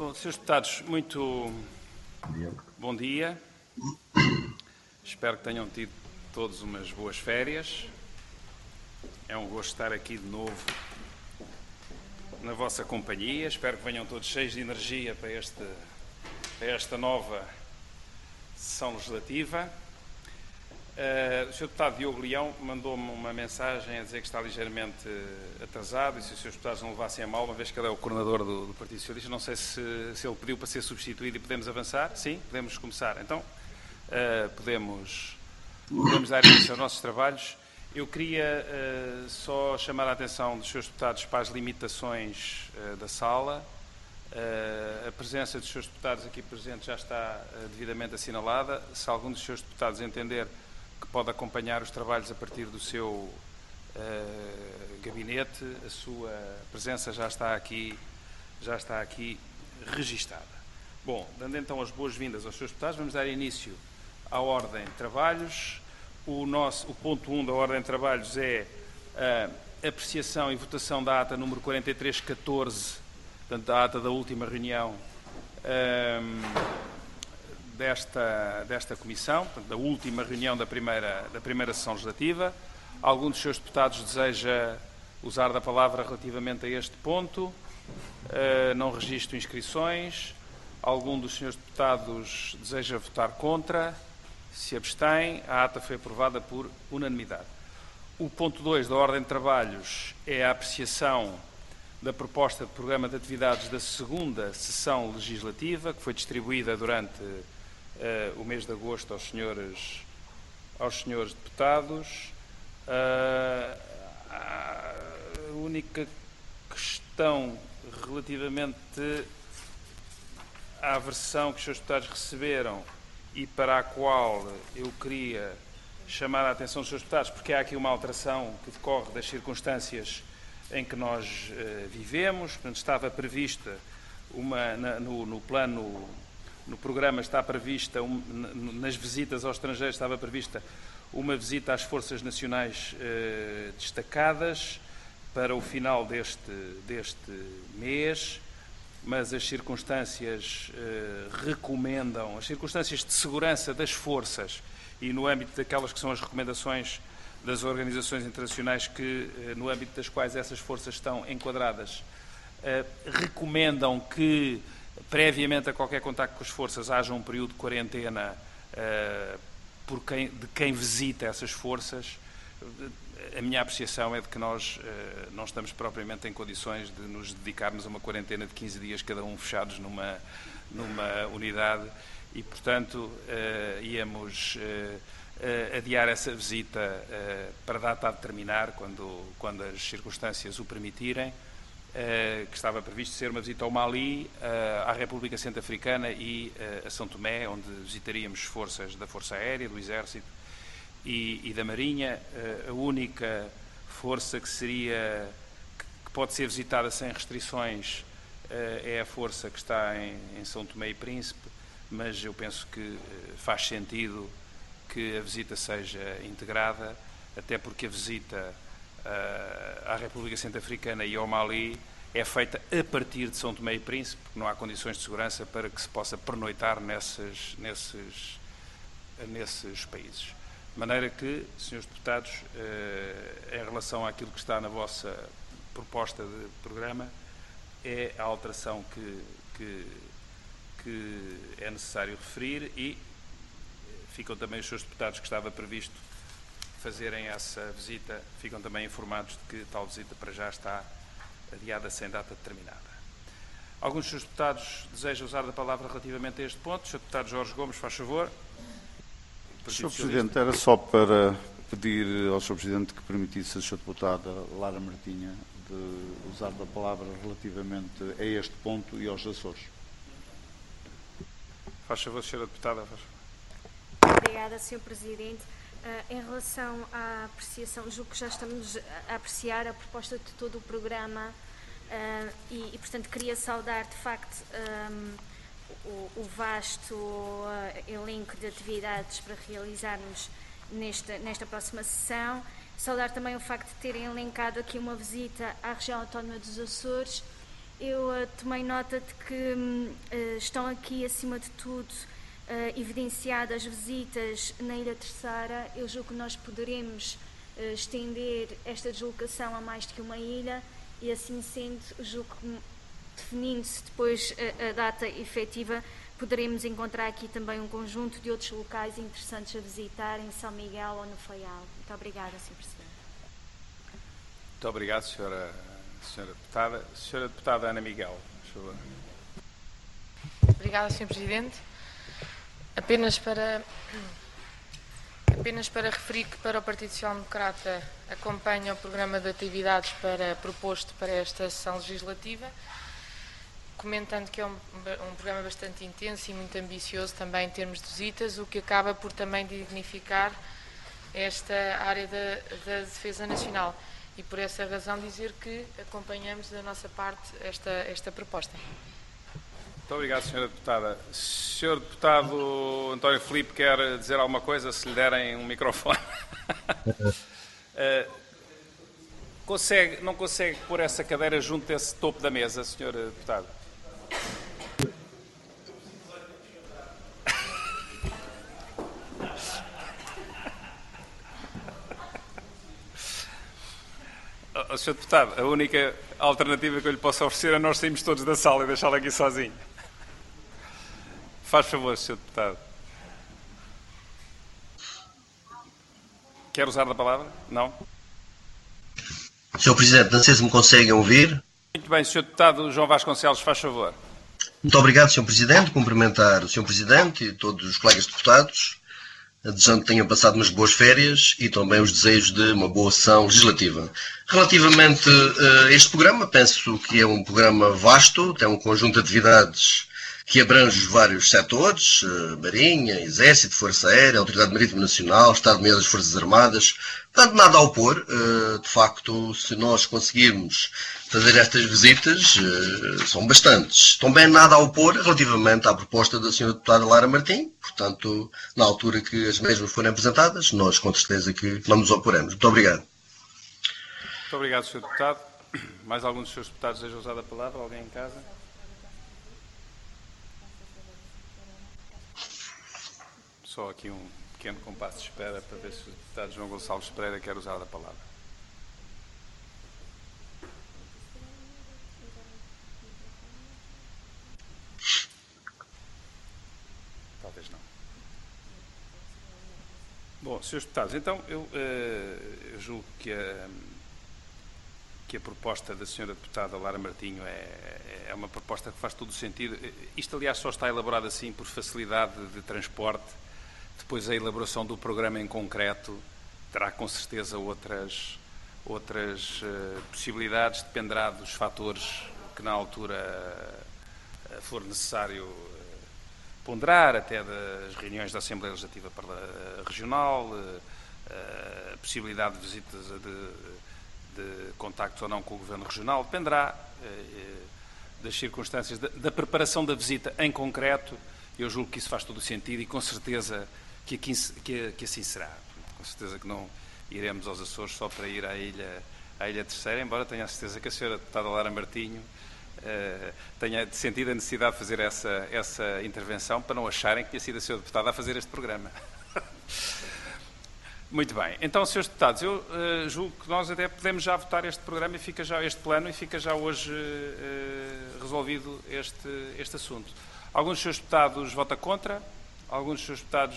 Bom, Srs. Deputados, muito bom dia. Espero que tenham tido todos umas boas férias. É um gosto estar aqui de novo na vossa companhia. Espero que venham todos cheios de energia para esta nova sessão legislativa. O Sr. Deputado Diogo Leão mandou-me uma mensagem a dizer que está ligeiramente atrasado e se os Srs. Deputados não levassem a mal, uma vez que ele é o coordenador do Partido Socialista, não sei se ele pediu para ser substituído e podemos avançar. Sim, podemos começar. Então, podemos dar início aos nossos trabalhos. Eu queria só chamar a atenção dos Srs. Deputados para as limitações da sala. A presença dos Srs. Deputados aqui presentes já está devidamente assinalada. Se algum dos Srs. Deputados entender que pode acompanhar os trabalhos a partir do seu gabinete, a sua presença já está aqui registada. Bom, dando então as boas-vindas aos Srs. Deputados, vamos dar início à ordem de trabalhos. O ponto 1 da ordem de trabalhos é a apreciação e votação da ata número 4314, portanto, da ata da última reunião desta comissão, portanto, da última reunião da primeira sessão legislativa. Algum dos seus deputados deseja usar da palavra relativamente a este ponto? Não registro inscrições. Algum dos senhores deputados deseja votar contra? Se abstém, a ata foi aprovada por unanimidade. O ponto 2 da ordem de trabalhos é a apreciação da proposta de programa de atividades da segunda sessão legislativa, que foi distribuída durante o mês de agosto aos senhores deputados. A única questão relativamente à versão que os senhores deputados receberam e para a qual eu queria chamar a atenção dos senhores deputados, porque há aqui uma alteração que decorre das circunstâncias em que nós vivemos. Portanto, estava prevista no programa está prevista, nas visitas aos estrangeiros estava prevista uma visita às Forças Nacionais destacadas para o final deste mês, mas as circunstâncias as circunstâncias de segurança das forças e no âmbito daquelas que são as recomendações das organizações internacionais no âmbito das quais essas forças estão enquadradas, recomendam que, previamente a qualquer contacto com as forças, haja um período de quarentena de quem visita essas forças. A minha apreciação é de que nós não estamos propriamente em condições de nos dedicarmos a uma quarentena de 15 dias, cada um fechados numa unidade, e, portanto, íamos adiar essa visita para data a determinar, quando as circunstâncias o permitirem, que estava previsto ser uma visita ao Mali, à República Centro-Africana e a São Tomé, onde visitaríamos forças da Força Aérea, do Exército e da Marinha. A única força que pode ser visitada sem restrições é a força que está em São Tomé e Príncipe, mas eu penso que faz sentido que a visita seja integrada, até porque a visita à República Centro-Africana e ao Mali é feita a partir de São Tomé e Príncipe, porque não há condições de segurança para que se possa pernoitar nesses países. De maneira que, senhores deputados, em relação àquilo que está na vossa proposta de programa, é a alteração que é necessário referir, e ficam também os senhores deputados que estava previsto fazerem essa visita, ficam também informados de que tal visita para já está adiada sem data determinada. Alguns dos senhores deputados desejam usar da palavra relativamente a este ponto? O senhor deputado Jorge Gomes, faz favor. Sr. Presidente, era só para pedir ao Sr. Presidente que permitisse a Sra. Deputada Lara Martinha de usar da palavra relativamente a este ponto e aos Açores. Faz favor, Sra. Deputada. Obrigada, Sr. Presidente. Em relação à apreciação, julgo que já estamos a apreciar a proposta de todo o programa e portanto, queria saudar, de facto, o vasto elenco de atividades para realizarmos nesta próxima sessão. Saudar também o facto de terem elencado aqui uma visita à região autónoma dos Açores eu tomei nota de que estão aqui, acima de tudo, evidenciadas visitas na Ilha Terceira. Eu julgo que nós poderemos estender esta deslocação a mais do que uma ilha e, assim sendo, julgo que, definindo-se depois a data efetiva, poderemos encontrar aqui também um conjunto de outros locais interessantes a visitar em São Miguel ou no Faial. Muito obrigada, Sr. Presidente. Muito obrigado, Sra. Deputada. Sra. Deputada Ana Miguel, por favor. Obrigada, Sr. Presidente. Apenas para referir que para o Partido Social Democrata acompanha o programa de atividades proposto para esta sessão legislativa, comentando que é um programa bastante intenso e muito ambicioso também em termos de visitas, o que acaba por também dignificar esta área da defesa nacional. E por essa razão dizer que acompanhamos da nossa parte esta proposta. Muito obrigado, Sra. Deputada. Sr. Deputado António Filipe quer dizer alguma coisa, se lhe derem um microfone. Não consegue pôr essa cadeira junto desse topo da mesa, Sr. Deputado? Sr. Deputado, a única alternativa que eu lhe posso oferecer é nós sairmos todos da sala e deixá-lo aqui sozinho. Faz favor, Sr. Deputado. Quer usar da palavra? Não? Sr. Presidente, não sei se me conseguem ouvir. Muito bem, Sr. Deputado João Vasconcelos, faz favor. Muito obrigado, Sr. Presidente. Cumprimentar o Sr. Presidente e todos os colegas deputados, desejando que tenham passado umas boas férias e também os desejos de uma boa sessão legislativa. Relativamente a este programa, penso que é um programa vasto, tem um conjunto de atividades que abrange vários setores, Marinha, Exército, Força Aérea, Autoridade Marítima Nacional, Estado-Maior das Forças Armadas. Portanto, nada a opor. De facto, se nós conseguirmos fazer estas visitas, são bastantes. Também nada a opor relativamente à proposta da Sra. Deputada Lara Martim. Portanto, na altura que as mesmas forem apresentadas, nós com certeza que não nos oporemos. Muito obrigado. Muito obrigado, Sr. Deputado. Mais algum dos seus deputados deseja usar a palavra? Alguém em casa? Só aqui um pequeno compasso de espera para ver se o deputado João Gonçalves Pereira quer usar a palavra. Talvez não. Bom, senhores deputados, então eu julgo que a proposta da senhora deputada Lara Martinho é uma proposta que faz todo o sentido. Isto, aliás, só está elaborado assim por facilidade de transporte. Depois a elaboração do programa em concreto terá com certeza outras possibilidades, dependerá dos fatores que na altura for necessário ponderar, até das reuniões da Assembleia Legislativa Regional, a possibilidade de visitas de contactos ou não com o Governo Regional, dependerá das circunstâncias, da preparação da visita em concreto. Eu julgo que isso faz todo o sentido e com certeza que assim será. Com certeza que não iremos aos Açores só para ir à Ilha Terceira, embora tenha a certeza que a senhora deputada Lara Martinho tenha sentido a necessidade de fazer essa intervenção para não acharem que tinha sido a senhora deputada a fazer este programa. Muito bem. Então, senhores deputados, eu julgo que nós até podemos já votar este programa e fica já este plano e fica já hoje resolvido este assunto. Alguns dos seus deputados votam contra? Alguns dos seus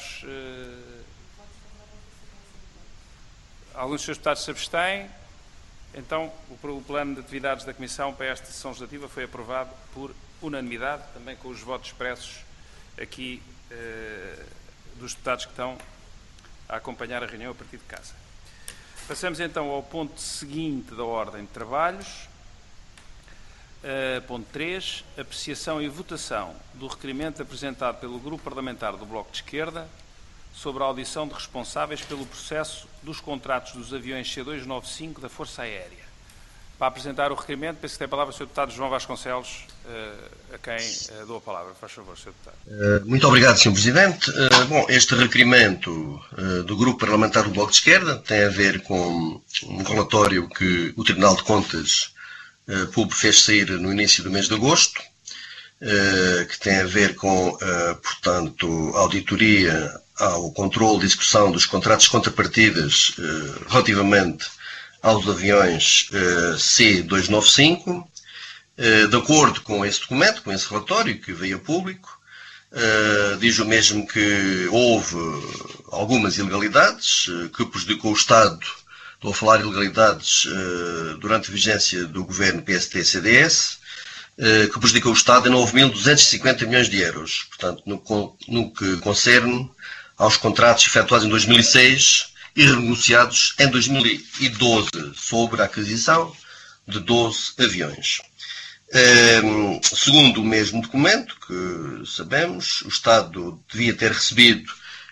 deputados se abstêm. Então, o plano de atividades da Comissão para esta sessão legislativa foi aprovado por unanimidade, também com os votos expressos aqui dos deputados que estão a acompanhar a reunião a partir de casa. Passamos então ao ponto seguinte da ordem de trabalhos. Ponto 3, apreciação e votação do requerimento apresentado pelo Grupo Parlamentar do Bloco de Esquerda sobre a audição de responsáveis pelo processo dos contratos dos aviões C-295 da Força Aérea. Para apresentar o requerimento, penso que tem a palavra o Sr. Deputado João Vasconcelos, a quem dou a palavra. Faz favor, Sr. Deputado. Muito obrigado, Sr. Presidente. Bom, este requerimento do Grupo Parlamentar do Bloco de Esquerda tem a ver com um relatório que o Tribunal de Contas PUB fez sair no início do mês de agosto, que tem a ver com, portanto, a auditoria ao controle de execução dos contratos de contrapartidas relativamente aos aviões C-295. De acordo com esse documento, com esse relatório que veio a público, diz o mesmo que houve algumas ilegalidades que prejudicou o Estado. Estou a falar de ilegalidades durante a vigência do governo PSD-CDS, que prejudicou o Estado em 9.250 milhões de euros. Portanto, no que concerne aos contratos efetuados em 2006 e renegociados em 2012 sobre a aquisição de 12 aviões. Segundo o mesmo documento, que sabemos, o Estado devia ter recebido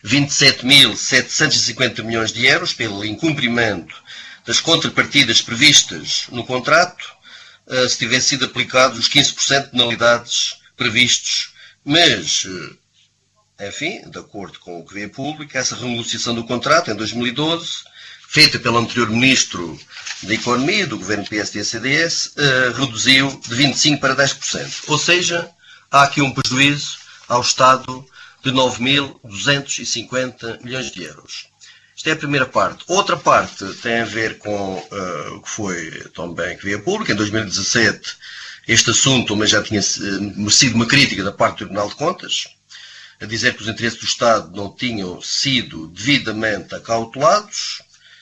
27.750 milhões de euros pelo incumprimento das contrapartidas previstas no contrato, se tivessem sido aplicados os 15% de penalidades previstos, mas, enfim, de acordo com o que veio a público, essa renegociação do contrato em 2012, feita pelo anterior Ministro da Economia, do governo PSD-CDS, reduziu de 25% para 10%. Ou seja, há aqui um prejuízo ao Estado de 9.250 milhões de euros. Esta é a primeira parte. Outra parte tem a ver com o que foi também que veio a público. Em 2017, este assunto mas já tinha merecido uma crítica da parte do Tribunal de Contas, a dizer que os interesses do Estado não tinham sido devidamente acautelados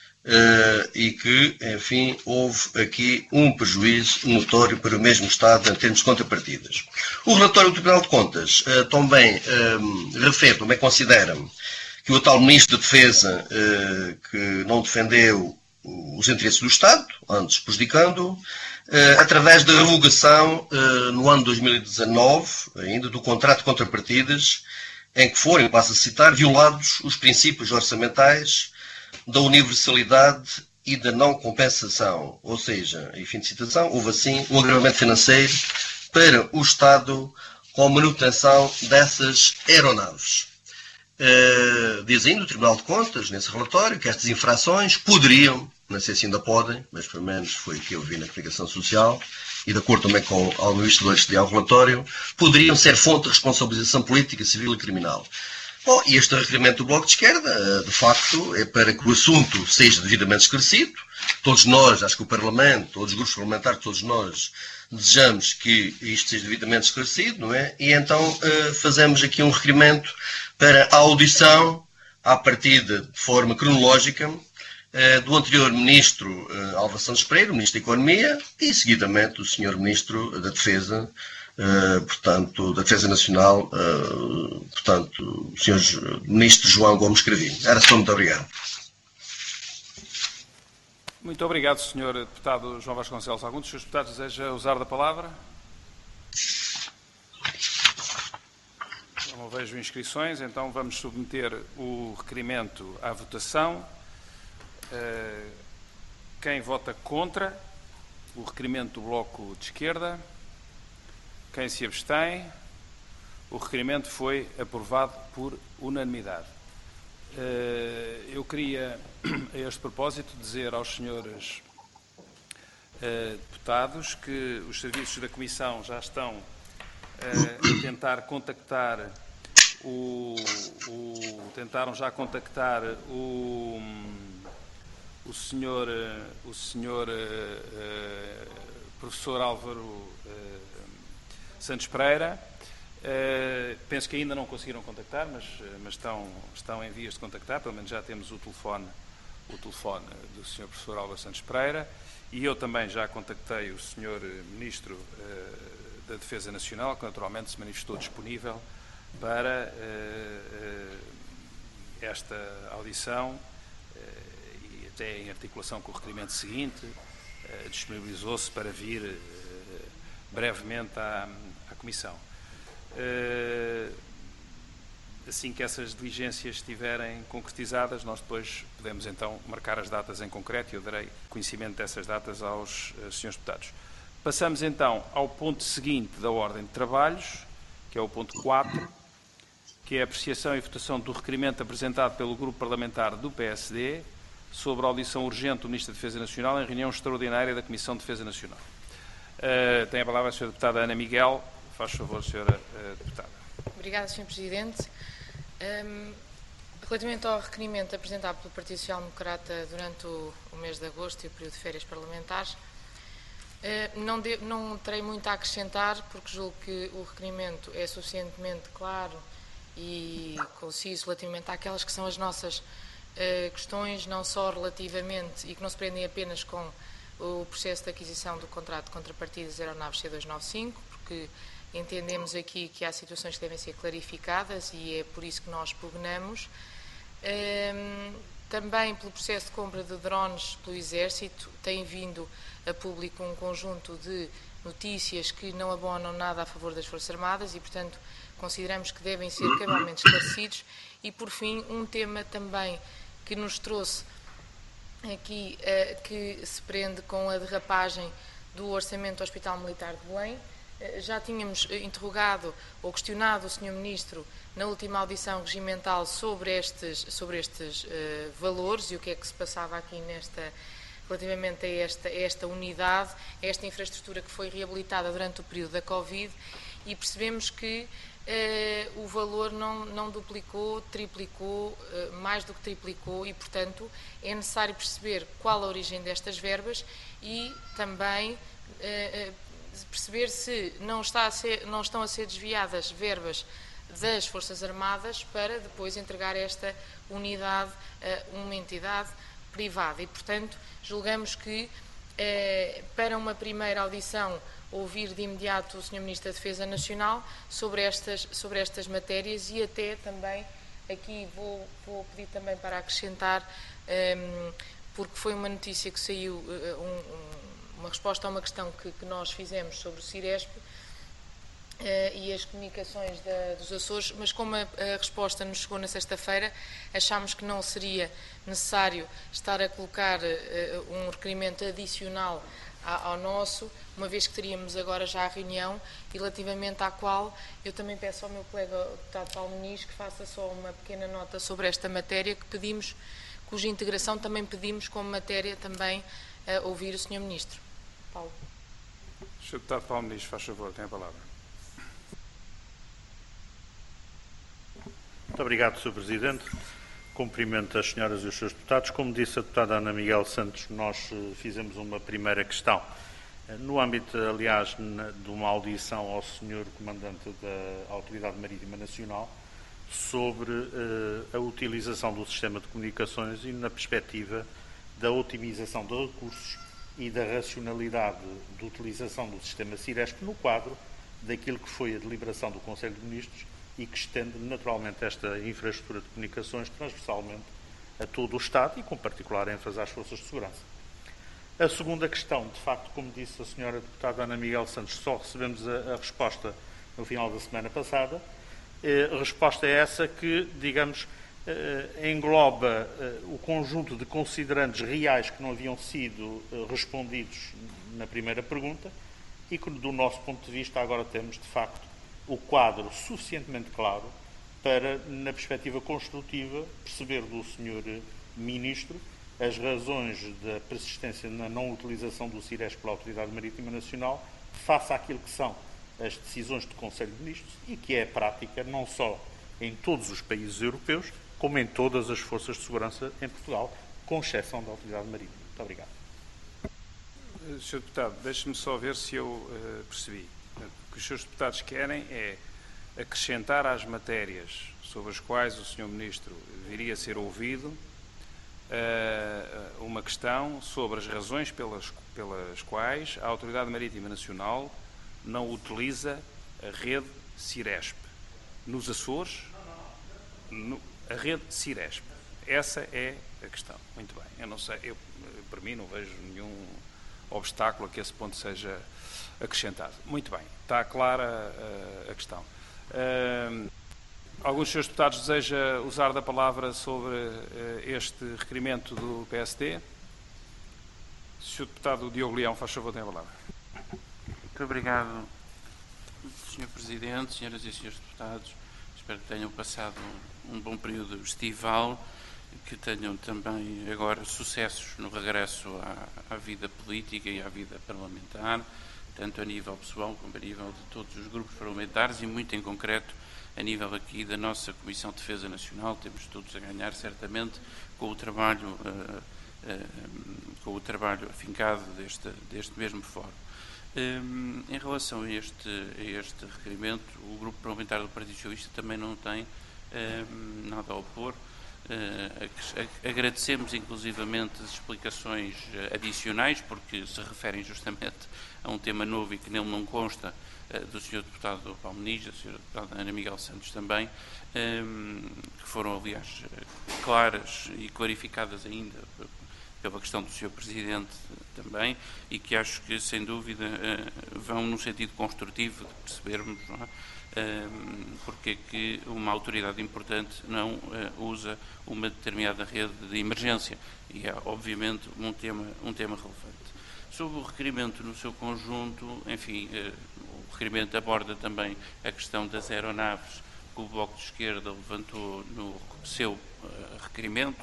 e que, enfim, houve aqui um prejuízo notório para o mesmo Estado em termos de contrapartidas. O relatório do Tribunal de Contas também refere, também considera que o atual Ministro da Defesa que não defendeu os interesses do Estado, antes prejudicando-o, através da revogação no ano 2019, ainda, do contrato de contrapartidas, em que foram, passo a citar, violados os princípios orçamentais da universalidade e da não compensação. Ou seja, em fim de citação, houve assim um agravamento financeiro para o Estado com a manutenção dessas aeronaves. Diz ainda o Tribunal de Contas, nesse relatório, que estas infrações poderiam, não sei se ainda podem, mas pelo menos foi o que eu vi na comunicação social, e de acordo também com alguns investidores que ao relatório, poderiam ser fonte de responsabilização política, civil e criminal. Bom, e este requerimento do Bloco de Esquerda, de facto, é para que o assunto seja devidamente esclarecido. Todos nós, acho que o Parlamento, todos os grupos parlamentares, todos nós, desejamos que isto seja devidamente esclarecido, não é? E então fazemos aqui um requerimento para a audição, à partida de forma cronológica, do anterior Ministro Álvaro Santos Pereira, o Ministro da Economia, e seguidamente o Sr. Ministro da Defesa, portanto, da Defesa Nacional, portanto, o Sr. Ministro João Gomes Cravinho. Era só, muito obrigado. Muito obrigado, Sr. Deputado João Vasconcelos. Algum dos seus deputados deseja usar da palavra? Não vejo inscrições, então vamos submeter o requerimento à votação. Quem vota contra o requerimento do Bloco de Esquerda? Quem se abstém? O requerimento foi aprovado por unanimidade. Eu queria, a este propósito, dizer aos senhores deputados que os serviços da Comissão já estão a tentar contactar tentaram já contactar o senhor professor Álvaro Santos Pereira. Penso que ainda não conseguiram contactar, mas estão em vias de contactar. Pelo menos já temos o telefone do Sr. Professor Álvaro Santos Pereira, e eu também já contactei o Sr. Ministro da Defesa Nacional, que naturalmente se manifestou disponível para esta audição, e até em articulação com o requerimento seguinte, disponibilizou-se para vir brevemente à Comissão. Assim que essas diligências estiverem concretizadas, nós depois podemos então marcar as datas em concreto e eu darei conhecimento dessas datas aos senhores deputados. Passamos então ao ponto seguinte da ordem de trabalhos, que é o ponto 4, que é a apreciação e votação do requerimento apresentado pelo Grupo Parlamentar do PSD sobre a audição urgente do Ministro da Defesa Nacional em reunião extraordinária da Comissão de Defesa Nacional. Tem a palavra a Sra. Deputada Ana Miguel. Faz favor, Sra. Deputada. Obrigada, Sr. Presidente. Relativamente ao requerimento apresentado pelo Partido Social Democrata durante o mês de agosto e o período de férias parlamentares, não terei muito a acrescentar, porque julgo que o requerimento é suficientemente claro e conciso relativamente àquelas que são as nossas questões, não só relativamente, e que não se prendem apenas com o processo de aquisição do contrato de contrapartidas aeronaves C295, porque entendemos aqui que há situações que devem ser clarificadas e é por isso que nós pugnamos. Também pelo processo de compra de drones pelo Exército, tem vindo a público um conjunto de notícias que não abonam nada a favor das Forças Armadas e, portanto, consideramos que devem ser cabalmente esclarecidos. E, por fim, um tema também que nos trouxe aqui, que se prende com a derrapagem do orçamento do Hospital Militar de Belém. Já tínhamos interrogado ou questionado o Sr. Ministro na última audição regimental sobre estes valores e o que é que se passava aqui relativamente a esta unidade, a esta infraestrutura que foi reabilitada durante o período da Covid, e percebemos que o valor não duplicou, triplicou, mais do que triplicou, e, portanto, é necessário perceber qual a origem destas verbas e também perceber se não estão a ser desviadas verbas das Forças Armadas para depois entregar esta unidade a uma entidade privada. E, portanto, julgamos que, para uma primeira audição, ouvir de imediato o Sr. Ministro da Defesa Nacional sobre estas matérias, e até também, aqui vou pedir também para acrescentar, porque foi uma notícia que saiu, uma resposta a uma questão que nós fizemos sobre o Ciresp e as comunicações dos Açores, mas como a resposta nos chegou na sexta-feira, achámos que não seria necessário estar a colocar um requerimento adicional ao nosso, uma vez que teríamos agora já a reunião, e relativamente à qual eu também peço ao meu colega, o deputado Paulo Muniz, que faça só uma pequena nota sobre esta matéria, cuja integração também pedimos como matéria também a ouvir o Sr. Ministro. Paulo. Sr. Deputado Paulo Muniz, faz favor, tem a palavra. Muito obrigado, Sr. Presidente. Cumprimento as senhoras e os seus deputados. Como disse a deputada Ana Miguel Santos, nós fizemos uma primeira questão, no âmbito, aliás, de uma audição ao Sr. Comandante da Autoridade Marítima Nacional, sobre a utilização do sistema de comunicações e na perspectiva da otimização de recursos e da racionalidade de utilização do sistema Ciresp no quadro daquilo que foi a deliberação do Conselho de Ministros e que estende naturalmente esta infraestrutura de comunicações transversalmente a todo o Estado e com particular ênfase às forças de segurança. A segunda questão, de facto, como disse a senhora deputada Ana Miguel Santos, só recebemos a resposta no final da semana passada. A resposta é essa que, digamos, engloba o conjunto de considerantes reais que não haviam sido respondidos na primeira pergunta e que, do nosso ponto de vista, agora temos, de facto, o quadro suficientemente claro para, na perspectiva construtiva, perceber do Sr. Ministro as razões da persistência na não utilização do Ciresp pela Autoridade Marítima Nacional face àquilo que são as decisões do Conselho de Ministros e que é a prática não só em todos os países europeus, como em todas as forças de segurança em Portugal, com exceção da Autoridade Marítima. Muito obrigado. Sr. Deputado, deixe-me só ver se eu percebi. O que os seus deputados querem é acrescentar às matérias sobre as quais o Sr. Ministro viria a ser ouvido uma questão sobre as razões pelas quais a Autoridade Marítima Nacional não utiliza a rede Ciresp. Nos Açores, a rede Ciresp. Essa é a questão. Muito bem. Eu não sei, para mim não vejo nenhum obstáculo a que esse ponto seja acrescentado. Muito bem. Está clara a questão. Alguns dos seus deputados deseja usar da palavra sobre este requerimento do PSD? Sr. Deputado Diogo Leão, faz favor, tem a palavra. Muito obrigado, Sr. Presidente, senhoras e senhores deputados. Espero que tenham passado um bom período estival, que tenham também agora sucessos no regresso à vida política e à vida parlamentar. tanto a nível pessoal como a nível de todos os grupos parlamentares e muito em concreto a nível aqui da nossa Comissão de Defesa Nacional. Temos todos a ganhar certamente com o trabalho afincado deste mesmo fórum. Em relação a este requerimento, o Grupo Parlamentar do Partido Socialista também não tem nada a opor. Agradecemos inclusivamente as explicações adicionais, porque se referem justamente a um tema novo e que nele não consta, do Sr. Deputado Paulo Muniz, da Sra. Deputada Ana Miguel Santos também, que foram, aliás, claras e clarificadas ainda pela questão do Sr. Presidente também, e que acho que, sem dúvida, vão num sentido construtivo de percebermos, não é? Porque é que uma autoridade importante não usa uma determinada rede de emergência, e é, obviamente, um tema relevante. Sobre o requerimento no seu conjunto, enfim, o requerimento aborda também a questão das aeronaves que o Bloco de Esquerda levantou no seu requerimento.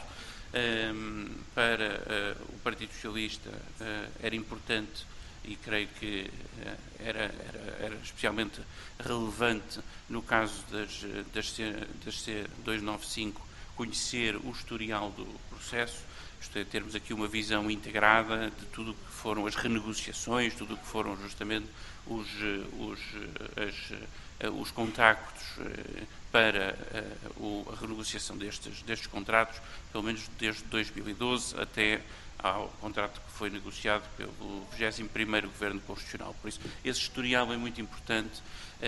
Para o Partido Socialista era importante, e creio que era especialmente relevante no caso das C295, conhecer o historial do processo, isto é, termos aqui uma visão integrada de tudo o que foram as renegociações, tudo o que foram justamente os contactos para a renegociação destes contratos, pelo menos desde 2012 até ao contrato que foi negociado pelo 21º Governo Constitucional. Por isso, esse historial é muito importante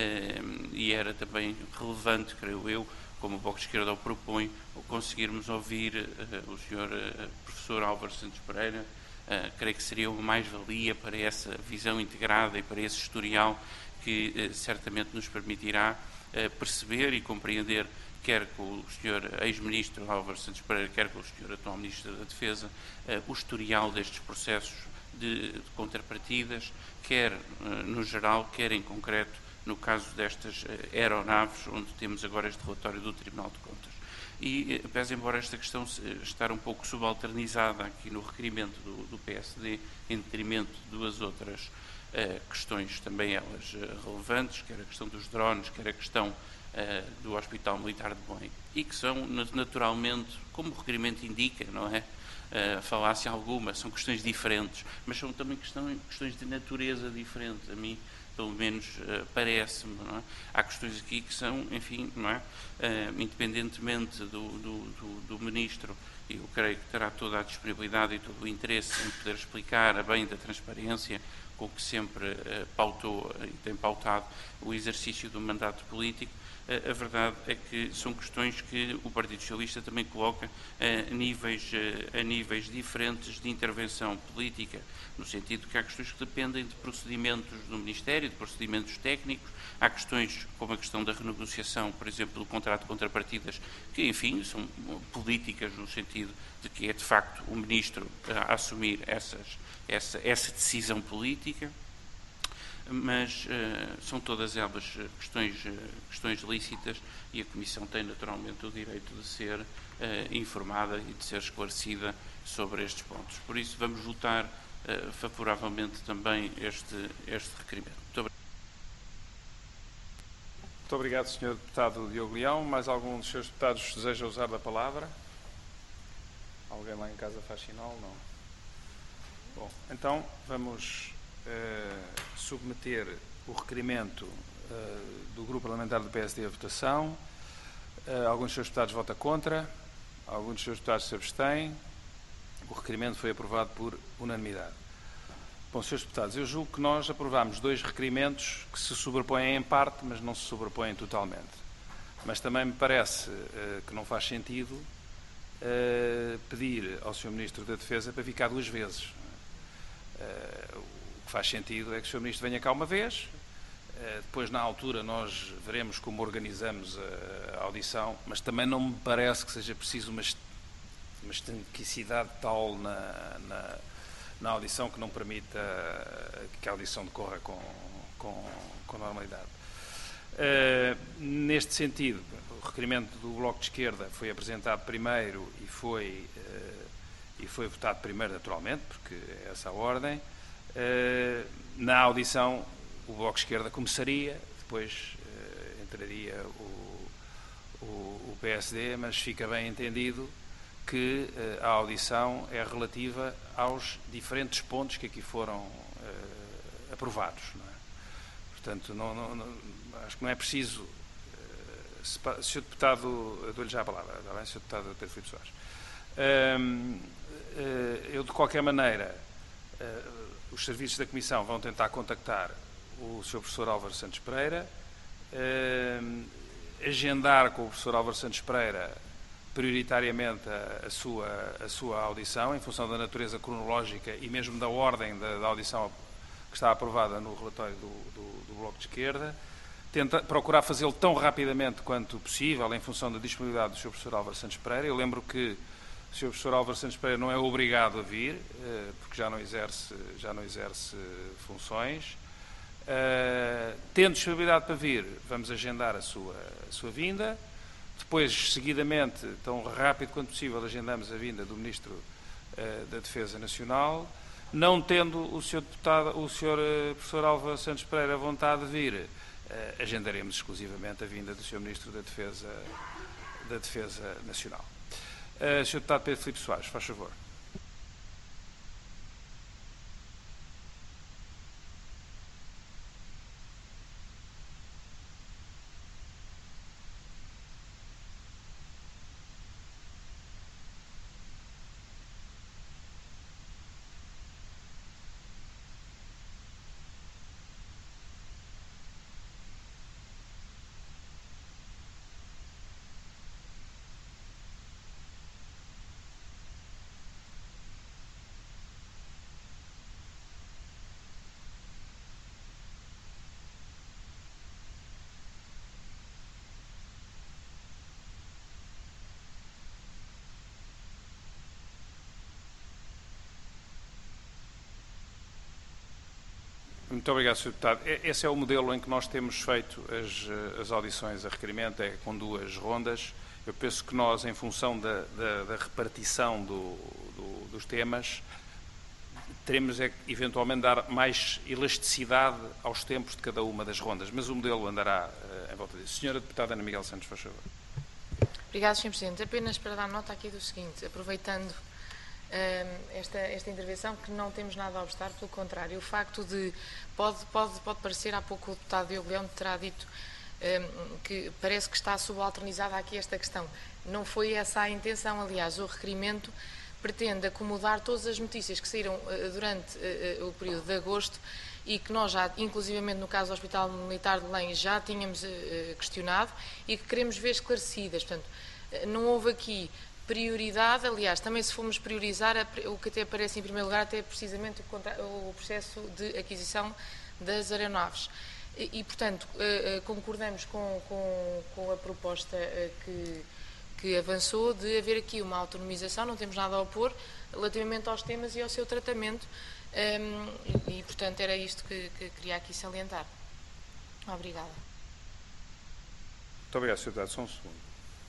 e era também relevante, creio eu, como o Bloco de Esquerda o propõe, conseguirmos ouvir o Sr. Professor Álvaro Santos Pereira. Creio que seria uma mais-valia para essa visão integrada e para esse historial que certamente nos permitirá perceber e compreender, quer com o Sr. Ex-Ministro Álvaro Santos Pereira, quer com o Sr. Atual Ministro da Defesa, o historial destes processos de contrapartidas, quer no geral, quer em concreto, no caso destas aeronaves, onde temos agora este relatório do Tribunal de Contas. E, pese embora esta questão estar um pouco subalternizada aqui no requerimento do PSD, em detrimento de duas outras questões também elas relevantes, quer a questão dos drones, quer a questão do Hospital Militar de Belém, e que são naturalmente, como o requerimento indica, não é? Falácia alguma, são questões diferentes, mas são também questões de natureza diferente, a mim pelo menos parece-me, não é? Há questões aqui que são, enfim, não é? Independentemente do Ministro, e eu creio que terá toda a disponibilidade e todo o interesse em poder explicar a bem da transparência com que sempre pautou e tem pautado o exercício do mandato político. A verdade é que são questões que o Partido Socialista também coloca a níveis diferentes de intervenção política, no sentido que há questões que dependem de procedimentos do Ministério, de procedimentos técnicos, há questões como a questão da renegociação, por exemplo, do contrato de contrapartidas, que, enfim, são políticas no sentido de que é, de facto, o Ministro a assumir essa decisão política. Mas são todas elas questões lícitas e a Comissão tem naturalmente o direito de ser informada e de ser esclarecida sobre estes pontos. Por isso vamos votar favoravelmente também este requerimento. Muito obrigado. Muito obrigado, Sr. Deputado Diogo Leão. Mais algum dos seus deputados deseja usar da palavra? Alguém lá em casa faz sinal? Não. Bom, então vamos submeter o requerimento do Grupo Parlamentar do PSD à votação. Alguns dos seus deputados votam contra, alguns dos seus deputados se abstêm. O requerimento foi aprovado por unanimidade. Bom, senhores deputados, eu julgo que nós aprovámos dois requerimentos que se sobrepõem em parte, mas não se sobrepõem totalmente. Mas também me parece que não faz sentido pedir ao Sr. Ministro da Defesa para ficar duas vezes. O que faz sentido é que o Sr. Ministro venha cá uma vez, depois na altura nós veremos como organizamos a audição, mas também não me parece que seja preciso uma estanquicidade tal na audição que não permita que a audição decorra com normalidade. Neste sentido, o requerimento do Bloco de Esquerda foi apresentado primeiro e foi votado primeiro, naturalmente, porque é essa a ordem. Na audição, o Bloco de Esquerda começaria, depois entraria o PSD, mas fica bem entendido que a audição é relativa aos diferentes pontos que aqui foram aprovados. Não é? Portanto, acho que não é preciso... Sr. Deputado, dou-lhe já a palavra, está bem, Sr. Deputado Pedro Filipe Soares. Eu, de qualquer maneira, os serviços da Comissão vão tentar contactar o Sr. Professor Álvaro Santos Pereira, agendar com o Professor Álvaro Santos Pereira prioritariamente a sua audição, em função da natureza cronológica e mesmo da ordem da audição que está aprovada no relatório do Bloco de Esquerda, procurar fazê-lo tão rapidamente quanto possível, em função da disponibilidade do Sr. Professor Álvaro Santos Pereira. Eu lembro que o Sr. Professor Álvaro Santos Pereira não é obrigado a vir, porque já não exerce funções. Tendo disponibilidade para vir, vamos agendar a sua vinda. Depois, seguidamente, tão rápido quanto possível, agendamos a vinda do Ministro da Defesa Nacional. Não tendo o Sr. Professor Álvaro Santos Pereira vontade de vir, agendaremos exclusivamente a vinda do Sr. Ministro da Defesa Nacional. Sr. Deputado Pedro Filipe Soares, faz favor. Muito obrigado, Sr. Deputado. Esse é o modelo em que nós temos feito as audições a requerimento, é com 2 rondas. Eu penso que nós, em função da repartição dos temas, teremos eventualmente dar mais elasticidade aos tempos de cada uma das rondas, mas o modelo andará em volta disso. Senhora Deputada Ana Miguel Santos, faz favor. Obrigada, Sr. Presidente. Apenas para dar nota aqui do seguinte, aproveitando esta intervenção, que não temos nada a obstar, pelo contrário, o facto de, pode parecer, há pouco o deputado Diogo Leão terá dito que parece que está subalternizada aqui esta questão. Não foi essa a intenção, aliás, o requerimento pretende acomodar todas as notícias que saíram durante o período de agosto e que nós já, inclusivamente no caso do Hospital Militar de Belém, já tínhamos questionado e que queremos ver esclarecidas. Portanto, não houve aqui prioridade, aliás, também se formos priorizar, o que até aparece em primeiro lugar até é precisamente o processo de aquisição das aeronaves. E portanto, concordamos com a proposta que avançou de haver aqui uma autonomização, não temos nada a opor, relativamente aos temas e ao seu tratamento, e portanto era isto que queria aqui salientar. Obrigada. Muito obrigado, Sr. Deputado. Só um segundo.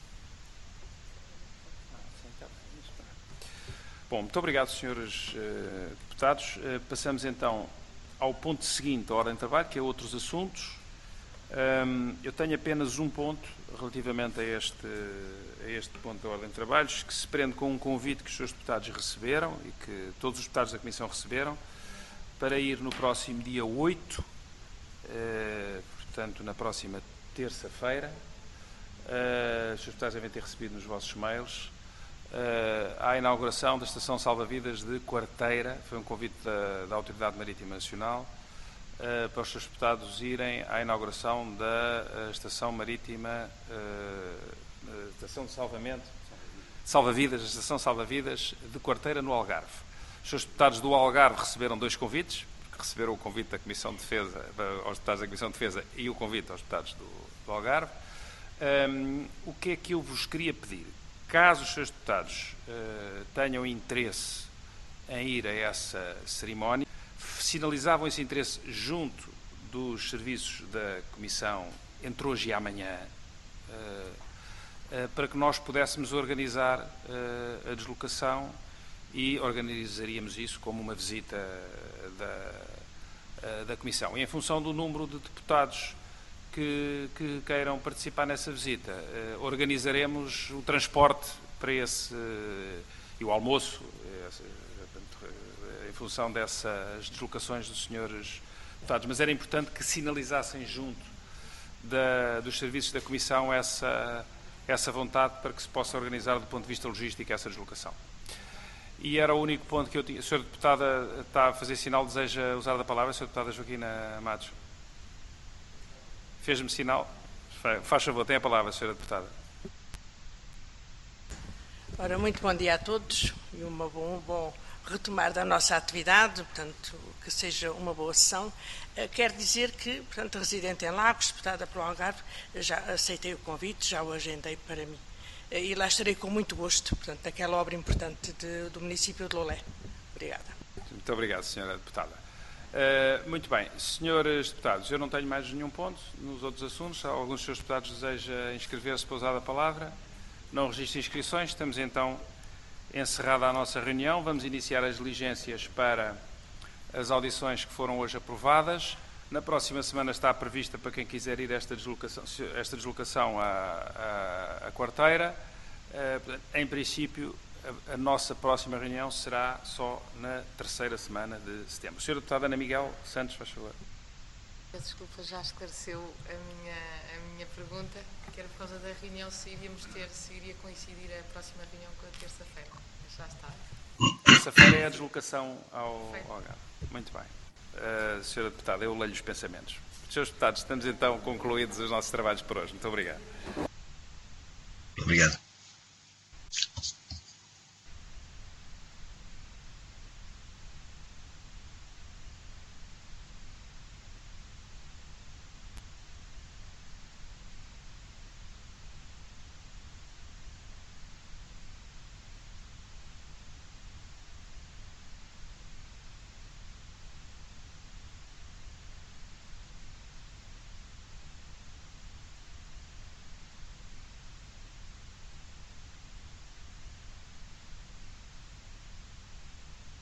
Bom, muito obrigado, senhores deputados. Passamos então ao ponto seguinte da ordem de trabalho, que é outros assuntos. Eu tenho apenas um ponto relativamente a este ponto da ordem de trabalhos, que se prende com um convite que os seus deputados receberam e que todos os deputados da Comissão receberam, para ir no próximo dia 8, portanto, na próxima terça-feira. Os seus deputados devem ter recebido nos vossos mails, à inauguração da Estação Salva-Vidas de Quarteira. Foi um convite da Autoridade Marítima Nacional para os seus deputados irem à inauguração da Estação Marítima, Estação de Salva-Vidas, a Estação Salva-Vidas de Quarteira, no Algarve. Os seus deputados do Algarve receberam 2 convites, porque receberam o convite da Comissão de Defesa, aos deputados da Comissão de Defesa, e o convite aos deputados do Algarve. O que é que eu vos queria pedir? Caso os seus deputados tenham interesse em ir a essa cerimónia, sinalizavam esse interesse junto dos serviços da Comissão entre hoje e amanhã, para que nós pudéssemos organizar a deslocação e organizaríamos isso como uma visita da Comissão. E em função do número de deputados que queiram participar nessa visita, organizaremos o transporte para esse e o almoço, em função dessas deslocações dos senhores deputados. Mas era importante que sinalizassem junto dos serviços da Comissão essa vontade para que se possa organizar do ponto de vista logístico essa deslocação. E era o único ponto que eu tinha. A senhora deputada está a fazer sinal, deseja usar da palavra, a senhora deputada Joaquina Matos. Fez-me sinal. Faz favor, tem a palavra, a senhora deputada. Ora, muito bom dia a todos e um bom retomar da nossa atividade, portanto, que seja uma boa sessão. Quero dizer que, portanto, residente em Lagos, deputada pelo Algarve, já aceitei o convite, já o agendei para mim. E lá estarei com muito gosto, portanto, daquela obra importante do município de Lolé. Obrigada. Muito obrigado, senhora deputada. Muito bem, senhores deputados, eu não tenho mais nenhum ponto nos outros assuntos. Alguns dos senhores deputados desejam inscrever-se para usar a palavra. Não registro inscrições. Estamos então encerrada a nossa reunião. Vamos iniciar as diligências para as audições que foram hoje aprovadas. Na próxima semana está prevista, para quem quiser ir esta deslocação à Quarteira. Em princípio, a nossa próxima reunião será só na terceira semana de setembro. Senhora deputada Ana Miguel Santos, faz favor. Peço desculpa, já esclareceu a minha pergunta, que era por causa da reunião, se iria coincidir a próxima reunião com a terça-feira. Mas já está. Terça-feira é a deslocação ao Algarve. Muito bem. Senhora deputada, eu leio os pensamentos. Senhores deputados, estamos então concluídos os nossos trabalhos por hoje. Muito obrigado. Obrigado.